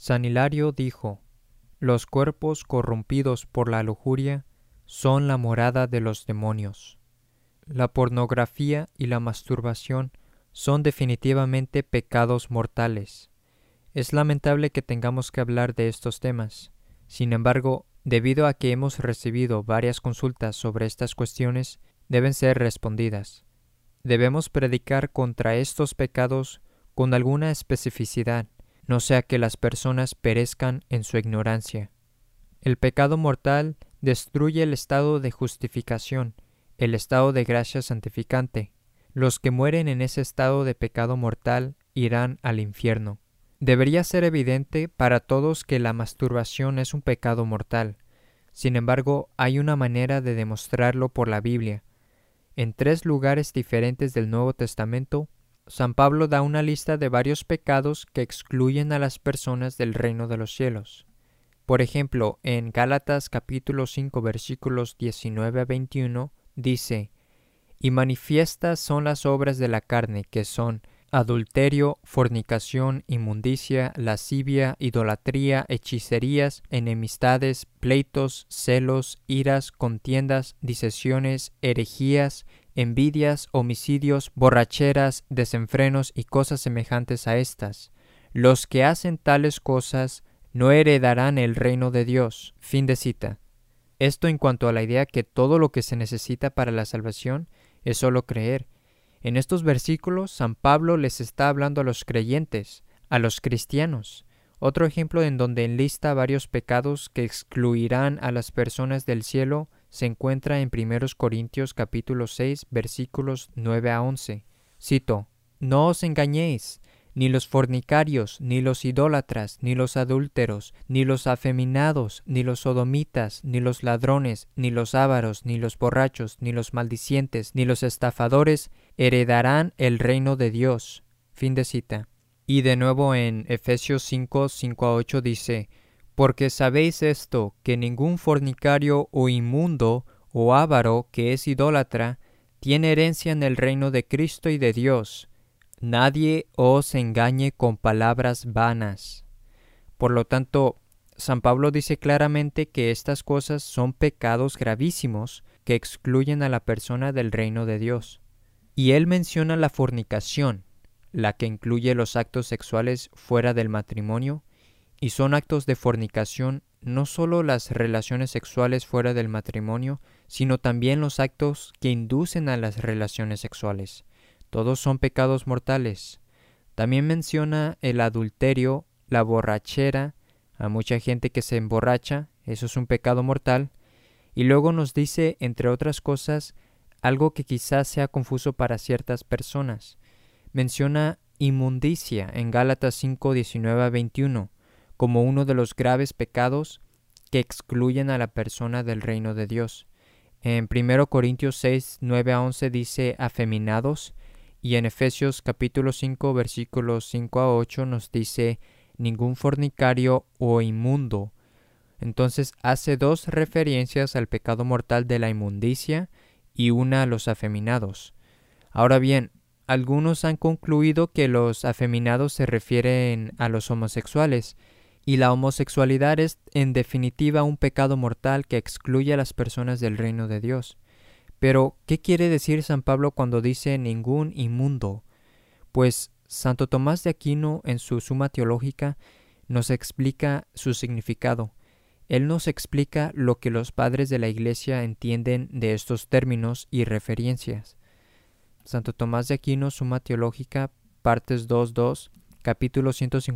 San Hilario dijo: los cuerpos corrompidos por la lujuria son la morada de los demonios. La pornografía y la masturbación son definitivamente pecados mortales. Es lamentable que tengamos que hablar de estos temas. Sin embargo, debido a que hemos recibido varias consultas sobre estas cuestiones, deben ser respondidas. Debemos predicar contra estos pecados con alguna especificidad, no sea que las personas perezcan en su ignorancia. El pecado mortal destruye el estado de justificación, el estado de gracia santificante. Los que mueren en ese estado de pecado mortal irán al infierno. Debería ser evidente para todos que la masturbación es un pecado mortal. Sin embargo, hay una manera de demostrarlo por la Biblia. En 3 lugares diferentes del Nuevo Testamento, San Pablo da una lista de varios pecados que excluyen a las personas del reino de los cielos. Por ejemplo, en Gálatas capítulo 5 versículos 19 a 21 dice: «Y manifiestas son las obras de la carne, que son adulterio, fornicación, inmundicia, lascivia, idolatría, hechicerías, enemistades, pleitos, celos, iras, contiendas, disensiones, herejías, envidias, homicidios, borracheras, desenfrenos y cosas semejantes a estas. Los que hacen tales cosas no heredarán el reino de Dios». Fin de cita. Esto en cuanto a la idea que todo lo que se necesita para la salvación es solo creer. En estos versículos, San Pablo les está hablando a los creyentes, a los cristianos. Otro ejemplo en donde enlista varios pecados que excluirán a las personas del cielo se encuentra en 1 Corintios capítulo 6, versículos 9 a 11. Cito: «No os engañéis, ni los fornicarios, ni los idólatras, ni los adúlteros, ni los afeminados, ni los sodomitas, ni los ladrones, ni los ávaros, ni los borrachos, ni los maldicientes, ni los estafadores heredarán el reino de Dios». Fin de cita. Y de nuevo en Efesios 5, 5 a 8 dice: «Porque sabéis esto, que ningún fornicario o inmundo o avaro que es idólatra tiene herencia en el reino de Cristo y de Dios. Nadie os engañe con palabras vanas». Por lo tanto, San Pablo dice claramente que estas cosas son pecados gravísimos que excluyen a la persona del reino de Dios. Y él menciona la fornicación, la que incluye los actos sexuales fuera del matrimonio, y son actos de fornicación no solo las relaciones sexuales fuera del matrimonio, sino también los actos que inducen a las relaciones sexuales. Todos son pecados mortales. También menciona el adulterio, la borrachera, a mucha gente que se emborracha, eso es un pecado mortal. Y luego nos dice, entre otras cosas, algo que quizás sea confuso para ciertas personas. Menciona inmundicia en Gálatas 5, 19 a 21, como uno de los graves pecados que excluyen a la persona del reino de Dios. En 1 Corintios 6, 9 a 11 dice afeminados, y en Efesios capítulo 5 versículos 5 a 8 nos dice ningún fornicario o inmundo. Entonces hace 2 referencias al pecado mortal de la inmundicia y una a los afeminados. Ahora bien, algunos han concluido que los afeminados se refieren a los homosexuales, y la homosexualidad es en definitiva un pecado mortal que excluye a las personas del reino de Dios. Pero, ¿qué quiere decir San Pablo cuando dice ningún inmundo? Pues Santo Tomás de Aquino en su Suma Teológica nos explica su significado. Él nos explica lo que los padres de la Iglesia entienden de estos términos y referencias. Santo Tomás de Aquino, Suma Teológica, partes 2.2, capítulo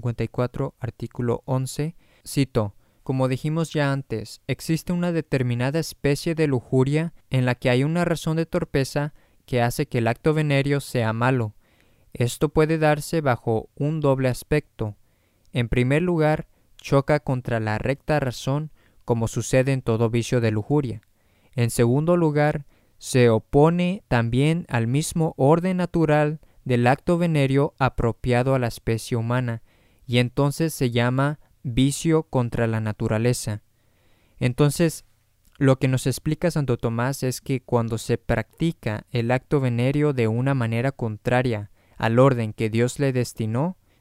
154, artículo 11, cito: «Como dijimos ya antes, existe una determinada especie de lujuria en la que hay una razón de torpeza que hace que el acto venéreo sea malo. Esto puede darse bajo un doble aspecto. En primer lugar, choca contra la recta razón, como sucede en todo vicio de lujuria. En segundo lugar, se opone también al mismo orden natural del acto venéreo apropiado a la especie humana, y entonces se llama vicio contra la naturaleza». Entonces, lo que nos explica Santo Tomás es que cuando se practica el acto venéreo de una manera contraria al orden que Dios le destinó,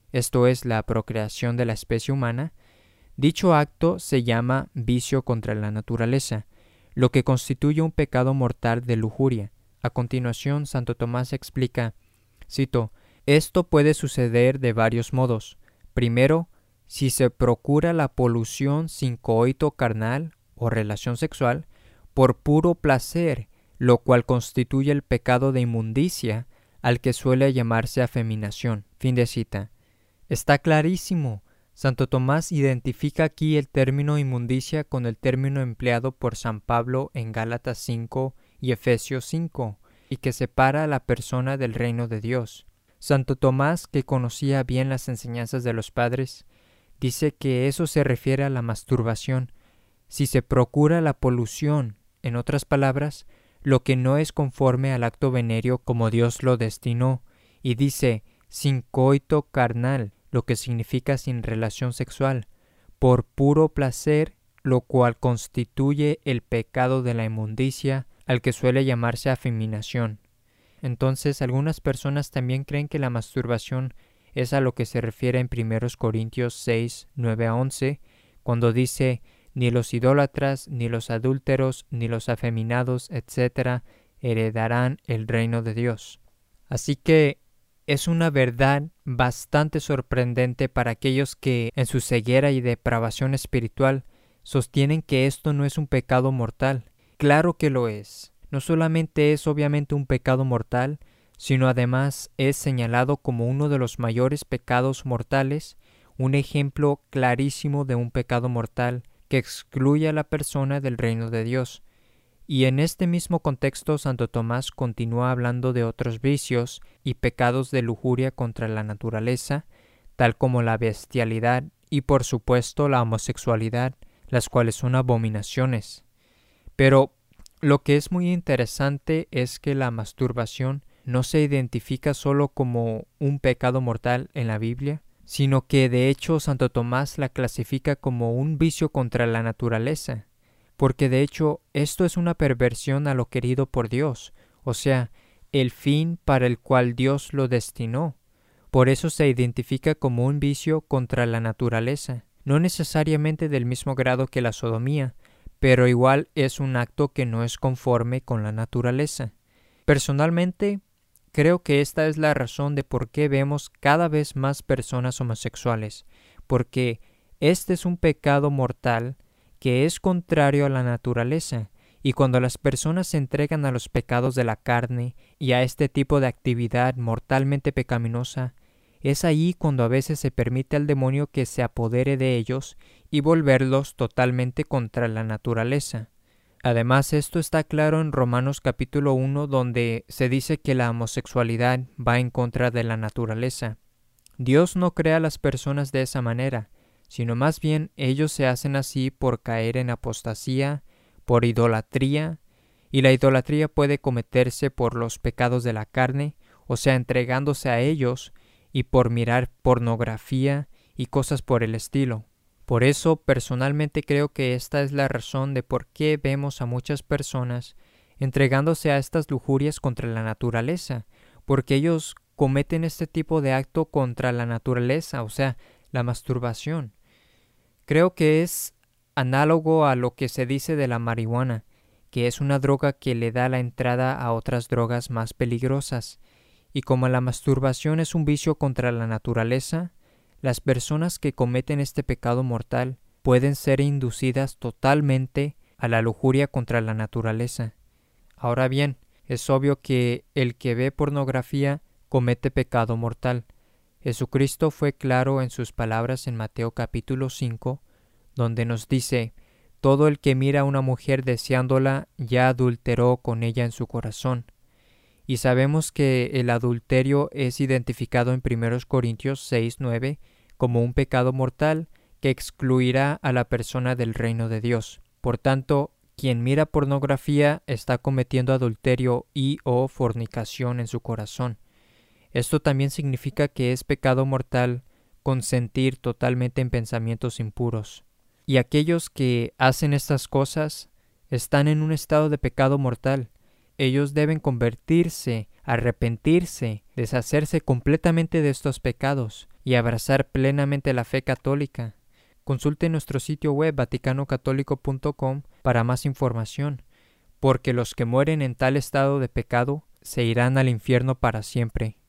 esto es, la procreación de la especie humana, dicho acto se llama vicio contra la naturaleza, lo que constituye un pecado mortal de lujuria. A continuación, Santo Tomás explica, cito, esto puede suceder de varios modos. Primero, si se procura la polución sin coito carnal o relación sexual, por puro placer, lo cual constituye el pecado de inmundicia, al que suele llamarse afeminación. Fin de cita. Está clarísimo. Santo Tomás identifica aquí el término inmundicia con el término empleado por San Pablo en Gálatas 5 y Efesios 5, y que separa a la persona del reino de Dios. Santo Tomás, que conocía bien las enseñanzas de los padres, dice que eso se refiere a la masturbación. Si se procura la polución, en otras palabras, lo que no es conforme al acto venéreo como Dios lo destinó, y dice, sin coito carnal, lo que significa sin relación sexual, por puro placer, lo cual constituye el pecado de la inmundicia, al que suele llamarse afeminación. Entonces, algunas personas también creen que la masturbación es a lo que se refiere en 1 Corintios 6, 9 a 11, cuando dice, ni los idólatras, ni los adúlteros, ni los afeminados, etc., heredarán el reino de Dios. Así que es una verdad bastante sorprendente para aquellos que, en su ceguera y depravación espiritual, sostienen que esto no es un pecado mortal. Claro que lo es. No solamente es obviamente un pecado mortal, sino además es señalado como uno de los mayores pecados mortales, un ejemplo clarísimo de un pecado mortal que excluye a la persona del reino de Dios. Y en este mismo contexto, Santo Tomás continúa hablando de otros vicios y pecados de lujuria contra la naturaleza, tal como la bestialidad y por supuesto la homosexualidad, las cuales son abominaciones. Pero lo que es muy interesante es que la masturbación no se identifica solo como un pecado mortal en la Biblia, sino que de hecho Santo Tomás la clasifica como un vicio contra la naturaleza. Porque de hecho esto es una perversión a lo querido por Dios, o sea, el fin para el cual Dios lo destinó. Por eso se identifica como un vicio contra la naturaleza, no necesariamente del mismo grado que la sodomía, pero igual es un acto que no es conforme con la naturaleza. Personalmente, creo que esta es la razón de por qué vemos cada vez más personas homosexuales, porque este es un pecado mortal que es contrario a la naturaleza, y cuando las personas se entregan a los pecados de la carne y a este tipo de actividad mortalmente pecaminosa, es ahí cuando a veces se permite al demonio que se apodere de ellos y volverlos totalmente contra la naturaleza. Además, esto está claro en Romanos capítulo 1, donde se dice que la homosexualidad va en contra de la naturaleza. Dios no crea a las personas de esa manera, sino más bien ellos se hacen así por caer en apostasía, por idolatría, y la idolatría puede cometerse por los pecados de la carne, o sea, entregándose a ellos, y por mirar pornografía y cosas por el estilo. Por eso, personalmente creo que esta es la razón de por qué vemos a muchas personas entregándose a estas lujurias contra la naturaleza, porque ellos cometen este tipo de acto contra la naturaleza, o sea, la masturbación. Creo que es análogo a lo que se dice de la marihuana, que es una droga que le da la entrada a otras drogas más peligrosas. Y como la masturbación es un vicio contra la naturaleza, las personas que cometen este pecado mortal pueden ser inducidas totalmente a la lujuria contra la naturaleza. Ahora bien, es obvio que el que ve pornografía comete pecado mortal. Jesucristo fue claro en sus palabras en Mateo capítulo 5, donde nos dice, todo el que mira a una mujer deseándola ya adulteró con ella en su corazón. Y sabemos que el adulterio es identificado en 1 Corintios 6, 9 como un pecado mortal que excluirá a la persona del reino de Dios. Por tanto, quien mira pornografía está cometiendo adulterio y o fornicación en su corazón. Esto también significa que es pecado mortal consentir totalmente en pensamientos impuros. Y aquellos que hacen estas cosas están en un estado de pecado mortal. Ellos deben convertirse arrepentirse, deshacerse completamente de estos pecados y abrazar plenamente la fe católica. Consulte nuestro sitio web vaticanocatólico.com para más información, porque los que mueren en tal estado de pecado se irán al infierno para siempre.